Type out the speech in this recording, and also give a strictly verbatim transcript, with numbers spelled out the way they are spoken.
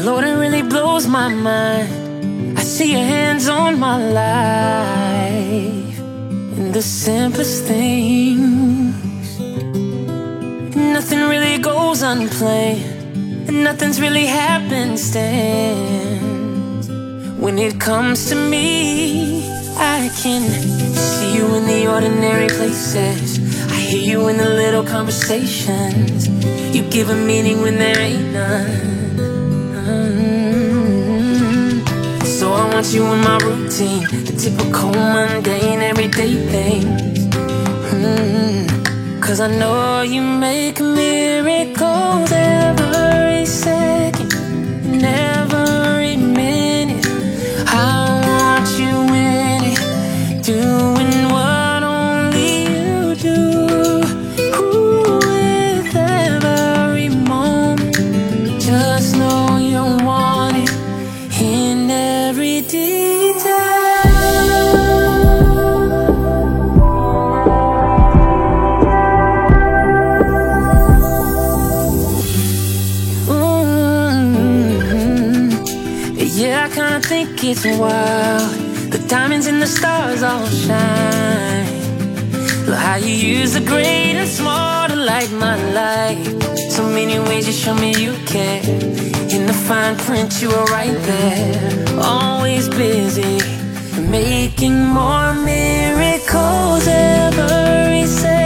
Lord, it really blows my mind. I see your hands on my life in the simplest things. Nothing really goes unplanned, and nothing's really happenstance. When it comes to me, I can see you in the ordinary places. I hear you in the little conversations. You give a meaning when there ain't none. So I want you in my routine, the typical mundane everyday things. mm, Cause I know you make miracles every second and every minute. I want you in it, doing what only you do. Ooh, with every moment, just know you want it in every detail. Mm-hmm. Yeah, I kinda think it's wild, the diamonds and the stars all shine. Look how you use the great and small to light my life. So many ways you show me you care. In the fine print you were right there, always busy, making more miracles every second.